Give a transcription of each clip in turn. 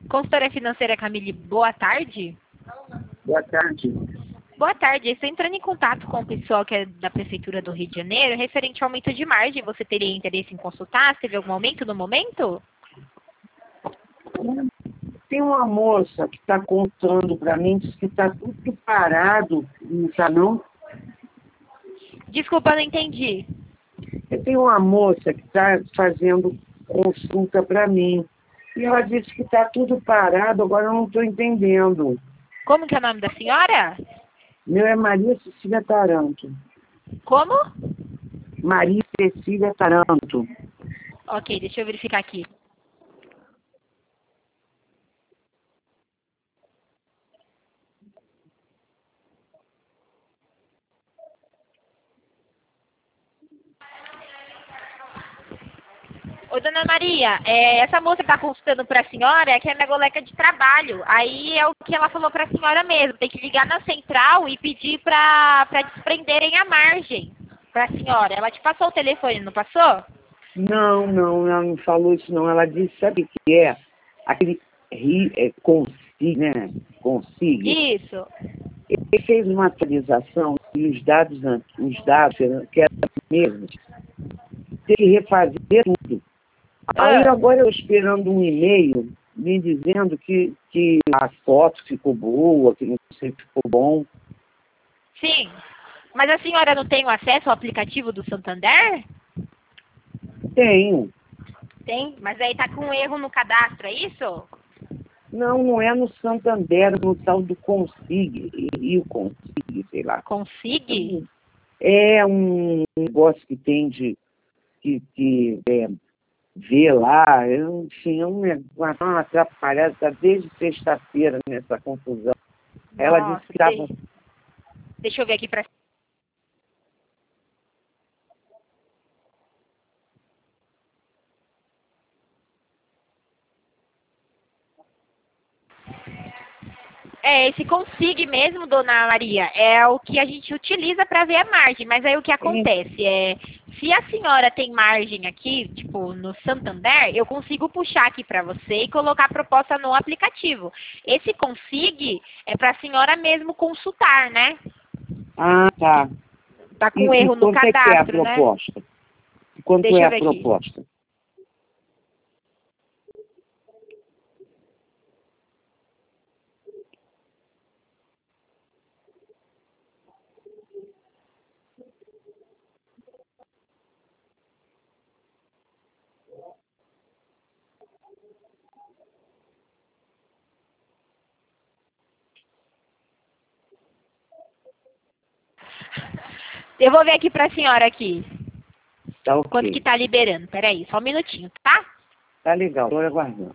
Consultora financeira Camille, boa tarde. Boa tarde. Boa tarde, estou entrando em contato com o pessoal que é da Prefeitura do Rio de Janeiro, referente ao aumento de margem. Você teria interesse em consultar? Teve algum aumento no momento? Tem uma moça que está contando para mim, diz que está tudo parado, não está não? Desculpa, não entendi. Eu tenho uma moça que está fazendo consulta para mim, e ela disse que está tudo parado, agora eu não estou entendendo. Como que é o nome da senhora? Meu é Maria Cecília Taranto. Como? Maria Cecília Taranto. Ok, deixa eu verificar aqui. Ô, dona Maria, essa moça que está consultando para a senhora é que é minha colega de trabalho. Aí é o que ela falou para a senhora mesmo. Tem que ligar na central e pedir para desprenderem a margem para a senhora. Ela te passou o telefone, não passou? Não, ela não falou isso não. Ela disse, sabe o que é? Aquele Consig, né? Consig. Isso. Ele fez uma atualização e os dados que eram os mesmos, tem que refazer tudo. Aí agora eu esperando um e-mail me dizendo que a foto ficou boa, que não sei se ficou bom. Sim. Mas a senhora não tem o acesso ao aplicativo do Santander? Tenho. Tem, mas aí tá com um erro no cadastro, é isso? Não é no Santander, no tal do Consig, Rio Consig, sei lá. Consig? É um negócio que tem de ver lá, enfim, uma atrapalhada, está desde sexta-feira nessa confusão. Ela Nossa, disse que estava... Deixa eu ver aqui para... Esse Consig mesmo, dona Maria, é o que a gente utiliza para ver a margem. Mas aí o que acontece se a senhora tem margem aqui, tipo, no Santander, eu consigo puxar aqui para você e colocar a proposta no aplicativo. Esse Consig é para a senhora mesmo consultar, né? Ah, tá. Tá com erro no cadastro, né? Quanto Deixa é eu a ver proposta? Aqui. Eu vou ver aqui para a senhora aqui. Tá ok. Quanto que tá liberando? Peraí, só um minutinho, tá? Tá legal, estou aguardando.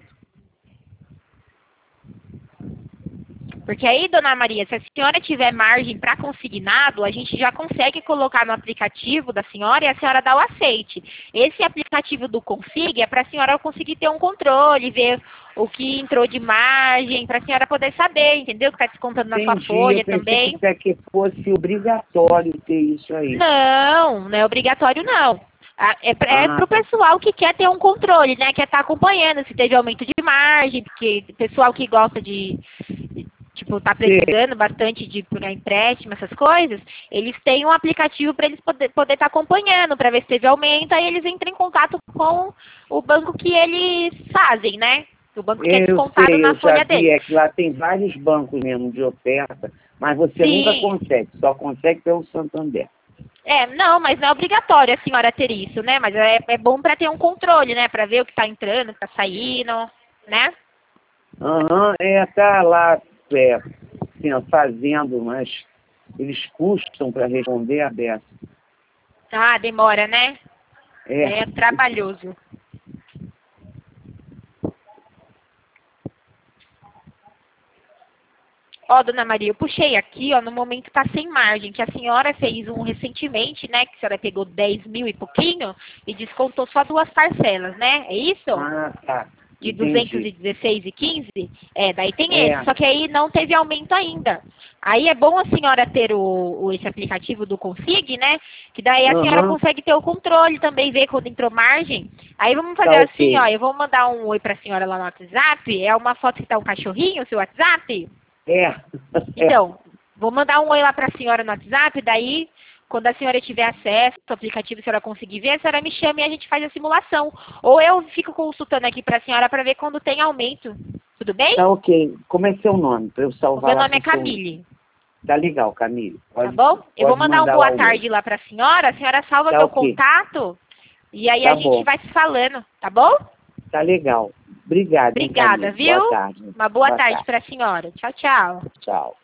Porque aí, dona Maria, se a senhora tiver margem para consignado, a gente já consegue colocar no aplicativo da senhora e a senhora dá o aceite. Esse aplicativo do Consig é para a senhora conseguir ter um controle, ver o que entrou de margem, para a senhora poder saber, entendeu? Que está descontando na sua folha também. Eu pensei que fosse obrigatório ter isso aí. Não é obrigatório não. É para o pessoal que quer ter um controle, né? Quer estar acompanhando se teve aumento de margem, porque o pessoal que gosta de tipo, tá precisando bastante de pegar empréstimo, essas coisas, eles têm um aplicativo para eles poder estar acompanhando, para ver se teve aumento, aí eles entram em contato com o banco que eles fazem, né? O banco que é descontado na folha deles. É que lá tem vários bancos mesmo de oferta, mas você nunca consegue, só consegue pelo Santander. Não, mas não é obrigatório a senhora ter isso, né? Mas é bom para ter um controle, né? Para ver o que está entrando, o que está saindo, né? Tá lá fazendo, mas eles custam para responder a dessa. Ah, demora, né? É trabalhoso. Ó, dona Maria, eu puxei aqui, ó, no momento tá sem margem, que a senhora fez um recentemente, né, que a senhora pegou 10 mil e pouquinho e descontou só 2 parcelas, né? É isso? Ah, tá. de Entendi. 216,15, daí tem É. esse, só que aí não teve aumento ainda. Aí é bom a senhora ter esse aplicativo do Config, né? Que daí a senhora Aham. consegue ter o controle também, ver quando entrou margem. Aí vamos fazer Tá assim, ok. ó, eu vou mandar um oi pra senhora lá no WhatsApp, é uma foto que tá um cachorrinho, o seu WhatsApp? É. Então, vou mandar um oi lá pra senhora no WhatsApp, daí, quando a senhora tiver acesso ao aplicativo, a senhora conseguir ver, a senhora me chama e a gente faz a simulação. Ou eu fico consultando aqui pra senhora pra ver quando tem aumento. Tudo bem? Tá ok. Como é seu nome? Para eu O salvar meu lá nome é pro seu... Camille, Tá legal, Camille. tá bom? Eu vou Pode mandar um mandar lá boa o tarde lá pra senhora, a senhora salva Tá meu ok. contato e aí a Tá gente bom. vai se falando, tá bom? Tá legal. Obrigado, hein, Obrigada, Camille. viu? Boa tarde. Uma boa tarde pra senhora. Tchau, tchau. Tchau.